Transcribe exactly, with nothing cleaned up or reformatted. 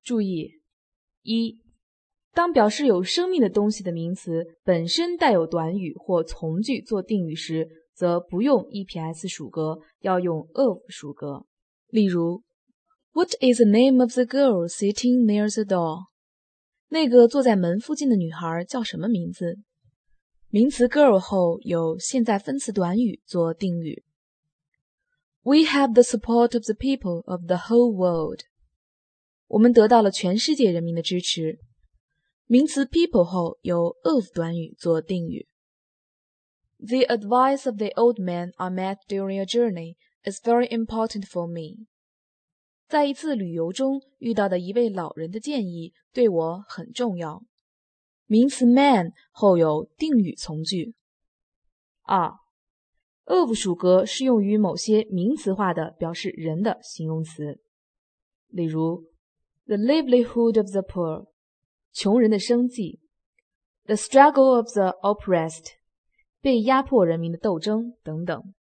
注意：一、当表示有生命的东西的名词本身带有短语或从句做定语时，则不用 E P S 属格，要用 of 属格。例如 What is the name of the girl sitting near the door? 那个坐在门附近的女孩叫什么名字？名词 girl 后有现在分词短语做定语。We have the support of the people of the whole world. 我们得到了全世界人民的支持。名词 people 后有 of 短语做定语。The advice of the old man I met during a journey is very important for me. 在一次旅游中遇到的一位老人的建议对我很重要。名词 man 后有定语从句。二、of 属格适用于某些名词化的表示人的形容词。例如 The livelihood of the poor, 穷人的生计。The struggle of the oppressed, 被压迫人民的斗争等等。